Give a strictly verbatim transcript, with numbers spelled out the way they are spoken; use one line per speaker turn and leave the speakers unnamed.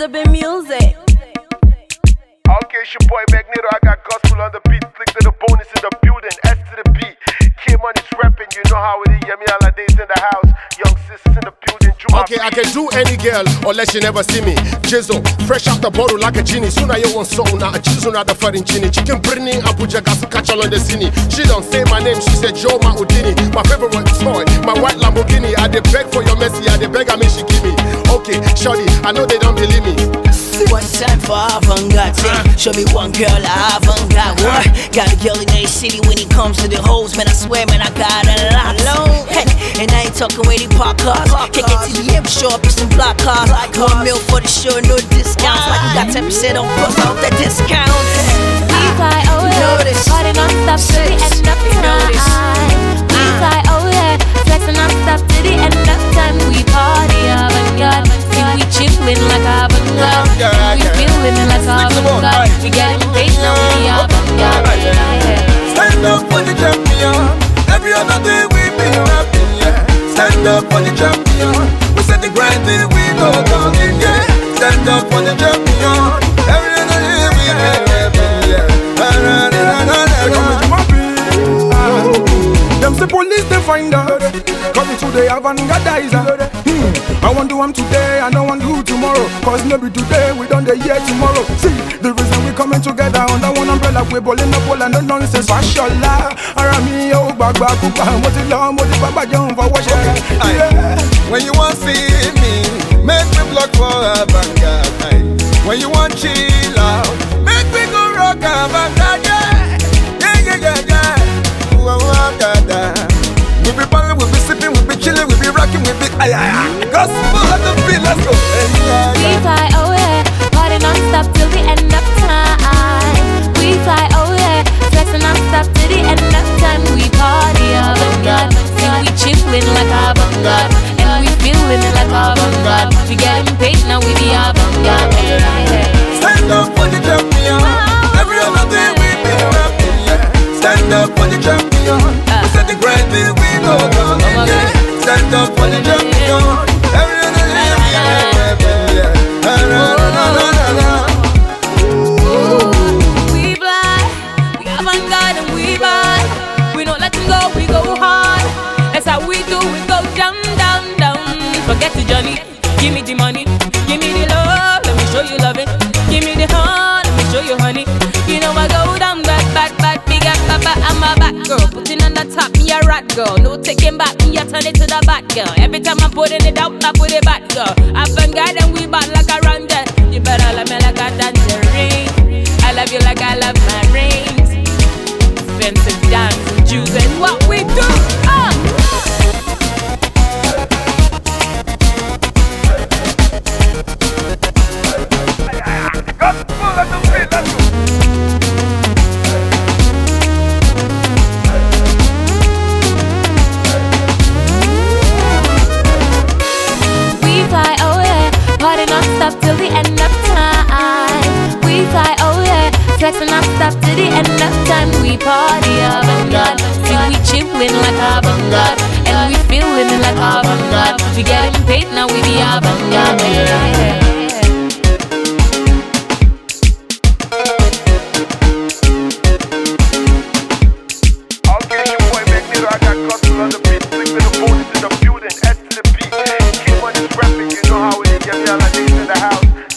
the B music.
Okay, it's your boy Magneto. I got gospel on the beat. Click to the bonus in the building. S to the B. K-Money's rapping. You know how it is. Yemi Alade's in the house. Young sisters in the building. Juma
Okay, I can do any girl unless you never see me. Jizzle, fresh out the bottle like a genie. Soon I want soul now. A jizzle not the foreign genie. Chicken burning Abuja gas catch all on the cine. She don't say my name. She said Joe Maudini. My favorite toy, my white Lamborghini. I dey beg for your mercy. I dey beg I mean she give me. Okay, shorty, I know they don't believe me.
One time for avant-garde, uh, show me one girl I haven't got. What? Got a girl in a city when it comes to the hoes, man. I swear, man, I got a lot. Hey, and I ain't talking with the park cars. Can't get to the M, show up with some block cars. One mil for the show, no discounts. Like you got ten percent on plus all the discounts.
We fly, oh yeah, party non-stop to the end of time. We fly, oh yeah, flexing non-stop to the end of time. We party avant-garde, see we chillin' like avant-garde. We feelin' like avant-garde. We getting paid now, we avant-garde.
Stand up for the champion. Every other day we be rapping, yeah. Stand up for the champion. We set the grind till we go down in, yeah. Stand up for the champion. Every other day we be rapping, yeah.
Them say police they find her. Coming today avant-gardizer. Hmm. I want do them today, I don't want do tomorrow. Cause maybe today we done the year tomorrow. See, the reason we coming together under one umbrella. We bowling up all and no nonsense. Fashola, Arami, oh, Bagba, Kupa, Motila, Moti, Baba, John, for wash.
When you want see me, make me block for avant-garde. When you want chill out, make me go rock avant-garde. Yeah, yeah, yeah, yeah. We be ballin', we be sippin', we be chillin', we be rockin', we be ay ay ay. Gospel at the beat, let's go.
We fly, oh yeah, party non-stop till the end of time. We fly, oh yeah, flexin' non-stop till the end of time. We party avant-garde, see we chillin' like avant-garde, and we feelin' like avant-garde. We getting paid now, we be avant-garde.
Stand up for the champion. Every other day we be rapping, yeah. Stand up for the champion. We set the grind till we go down, yeah. Stand up for the champion. Every other day we be rapping, yeah.
We fly, we avant-garde and we buy. We don't let them go, we go hard. That's how we do, we go down, down, down. Forget the journey, give me the money, give me the love, let me show you love it. Give me the heart, let me show you honey. You know I go down, bad, bad, bad, big up, papa, I'm a bad girl. Putting on the top, me a rat girl. No taking back, me a turn it to the bad girl. Every time I'm putting it out, I put it back, girl. Avant-garde and we bad like a random. You better love me like a tangerine. I love you like I love my rings. Expensive dimes and jewels and what we do. Ah!
Gospel at the beat, let's go.
We fly, oh yeah, party non-stop till the end of time. We fly, oh yeah, flexing non-stop till the end of time. We party avant-garde, see we chillin' like avant-garde, and we feelin' like avant-garde. We getting paid now, we be avant-garde.
Okay, it's your boy Magneto. I got gospel on the beat. Click to the bonus in the building. S to the B. K-Money's rapping. You know how it is. Yemi Alade's in the house.